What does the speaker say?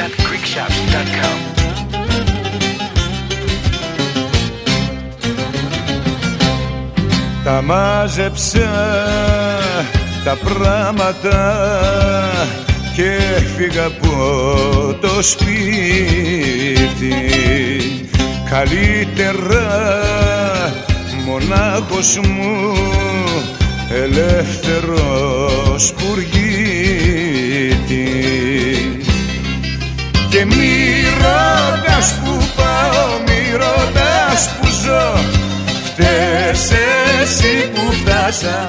www.greekshop.com. Τα μάζεψα τα πράματα και φύγα από το σπίτι. Καλύτερα μονάχος μου, ελεύθερος πουργίτη. Και μη ρωτάς που πάω, μη ρωτάς που ζω, φταίς εσύ που φτάσα